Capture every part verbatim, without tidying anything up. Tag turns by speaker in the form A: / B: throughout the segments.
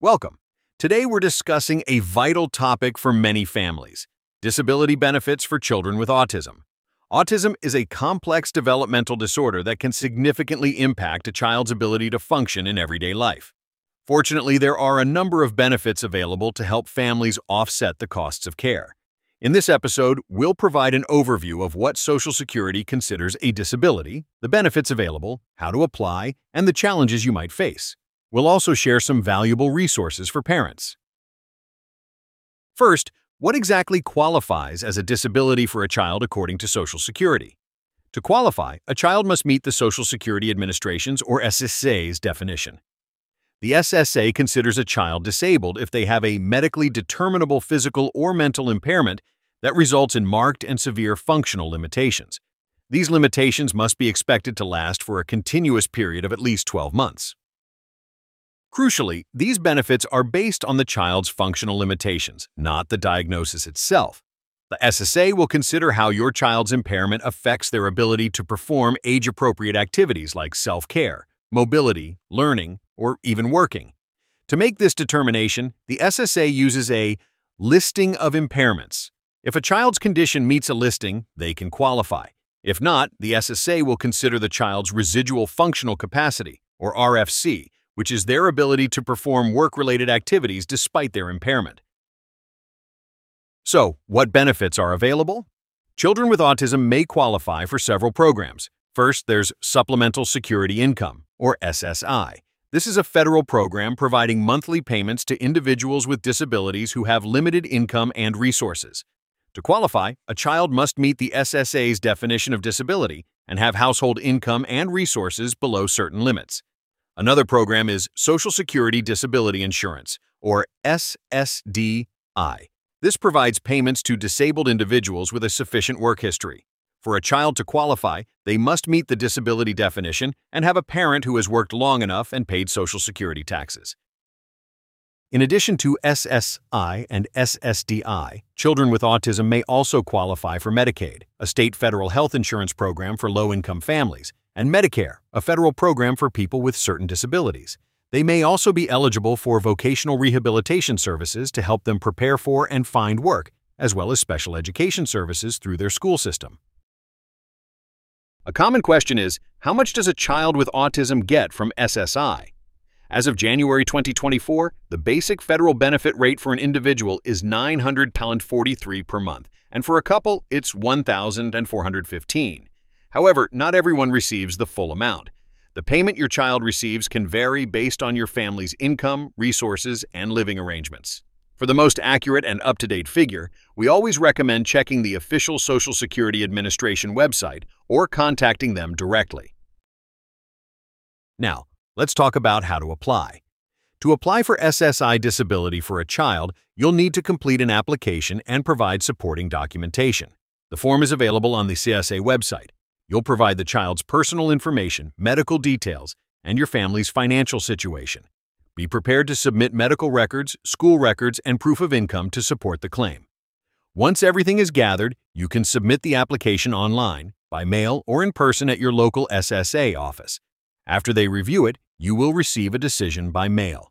A: Welcome. Today we're discussing a vital topic for many families: disability benefits for children with autism. Autism is a complex developmental disorder that can significantly impact a child's ability to function in everyday life. Fortunately, there are a number of benefits available to help families offset the costs of care. In this episode, we'll provide an overview of what Social Security considers a disability, the benefits available, how to apply, and the challenges you might face. We'll also share some valuable resources for parents. First, what exactly qualifies as a disability for a child according to Social Security? To qualify, a child must meet the Social Security Administration's or S S A's definition. The S S A considers a child disabled if they have a medically determinable physical or mental impairment that results in marked and severe functional limitations. These limitations must be expected to last for a continuous period of at least twelve months. Crucially, these benefits are based on the child's functional limitations, not the diagnosis itself. The S S A will consider how your child's impairment affects their ability to perform age-appropriate activities like self-care, mobility, learning, or even working. To make this determination, the S S A uses a listing of impairments. If a child's condition meets a listing, they can qualify. If not, the S S A will consider the child's residual functional capacity, or R F C, which is their ability to perform work-related activities despite their impairment. So, what benefits are available? Children with autism may qualify for several programs. First, there's Supplemental Security Income, or S S I. This is a federal program providing monthly payments to individuals with disabilities who have limited income and resources. To qualify, a child must meet the S S A's definition of disability and have household income and resources below certain limits. Another program is Social Security Disability Insurance, or S S D I. This provides payments to disabled individuals with a sufficient work history. For a child to qualify, they must meet the disability definition and have a parent who has worked long enough and paid Social Security taxes. In addition to S S I and S S D I, children with autism may also qualify for Medicaid, a state federal health insurance program for low-income families, and Medicare, a federal program for people with certain disabilities. They may also be eligible for vocational rehabilitation services to help them prepare for and find work, as well as special education services through their school system. A common question is, how much does a child with autism get from S S I? As of January twenty twenty-four, the basic federal benefit rate for an individual is nine hundred forty-three dollars per month, and for a couple, it's one thousand four hundred fifteen dollars. However, not everyone receives the full amount. The payment your child receives can vary based on your family's income, resources, and living arrangements. For the most accurate and up-to-date figure, we always recommend checking the official Social Security Administration website or contacting them directly. Now, let's talk about how to apply. To apply for S S I disability for a child, you'll need to complete an application and provide supporting documentation. The form is available on the C S A website. You'll provide the child's personal information, medical details, and your family's financial situation. Be prepared to submit medical records, school records, and proof of income to support the claim. Once everything is gathered, you can submit the application online, by mail, or in person at your local S S A office. After they review it, you will receive a decision by mail.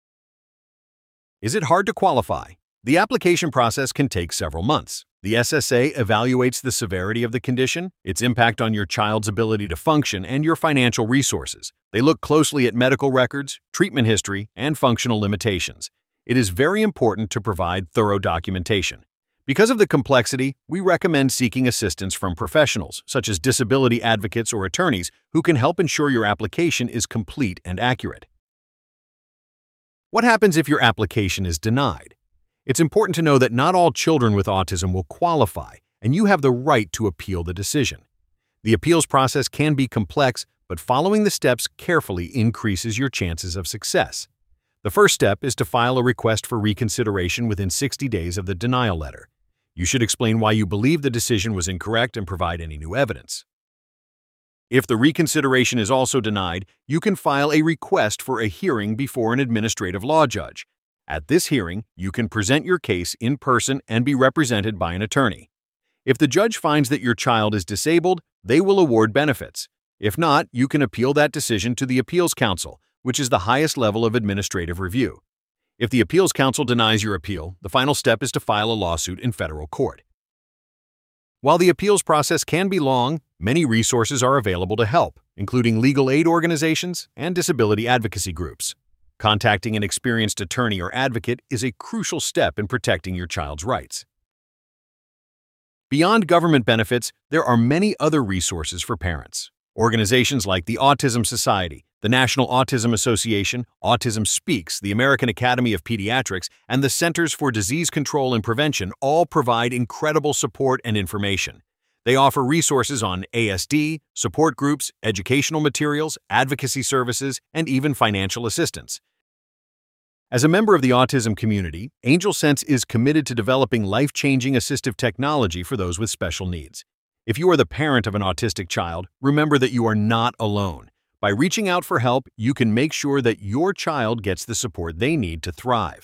A: Is it hard to qualify? The application process can take several months. The S S A evaluates the severity of the condition, its impact on your child's ability to function, and your financial resources. They look closely at medical records, treatment history, and functional limitations. It is very important to provide thorough documentation. Because of the complexity, we recommend seeking assistance from professionals, such as disability advocates or attorneys, who can help ensure your application is complete and accurate. What happens if your application is denied? It's important to know that not all children with autism will qualify, and you have the right to appeal the decision. The appeals process can be complex, but following the steps carefully increases your chances of success. The first step is to file a request for reconsideration within sixty days of the denial letter. You should explain why you believe the decision was incorrect and provide any new evidence. If the reconsideration is also denied, you can file a request for a hearing before an administrative law judge. At this hearing, you can present your case in person and be represented by an attorney. If the judge finds that your child is disabled, they will award benefits. If not, you can appeal that decision to the Appeals Council, which is the highest level of administrative review. If the appeals council denies your appeal, the final step is to file a lawsuit in federal court. While the appeals process can be long, many resources are available to help, including legal aid organizations and disability advocacy groups. Contacting an experienced attorney or advocate is a crucial step in protecting your child's rights. Beyond government benefits, there are many other resources for parents. Organizations like the Autism Society, the National Autism Association, Autism Speaks, the American Academy of Pediatrics, and the Centers for Disease Control and Prevention all provide incredible support and information. They offer resources on A S D, support groups, educational materials, advocacy services, and even financial assistance. As a member of the autism community, AngelSense is committed to developing life-changing assistive technology for those with special needs. If you are the parent of an autistic child, remember that you are not alone. By reaching out for help, you can make sure that your child gets the support they need to thrive.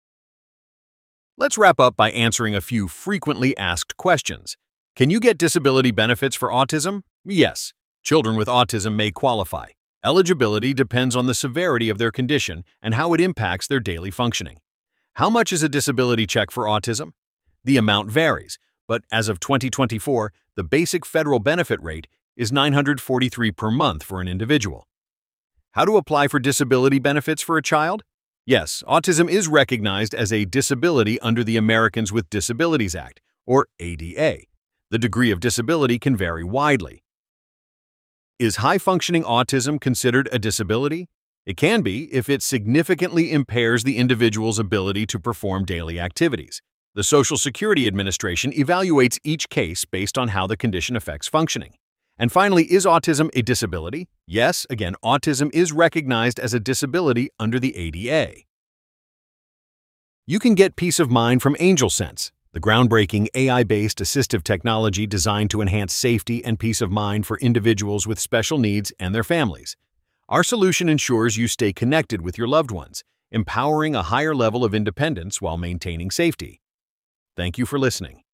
A: Let's wrap up by answering a few frequently asked questions. Can you get disability benefits for autism? Yes. Children with autism may qualify. Eligibility depends on the severity of their condition and how it impacts their daily functioning. How much is a disability check for autism? The amount varies, but as of twenty twenty-four, the basic federal benefit rate is nine hundred forty-three dollars per month for an individual. How to apply for disability benefits for a child? Yes, autism is recognized as a disability under the Americans with Disabilities Act, or A D A. The degree of disability can vary widely. Is high-functioning autism considered a disability? It can be if it significantly impairs the individual's ability to perform daily activities. The Social Security Administration evaluates each case based on how the condition affects functioning. And finally, is autism a disability? Yes, again, autism is recognized as a disability under the A D A. You can get peace of mind from AngelSense, the groundbreaking A I-based assistive technology designed to enhance safety and peace of mind for individuals with special needs and their families. Our solution ensures you stay connected with your loved ones, empowering a higher level of independence while maintaining safety. Thank you for listening.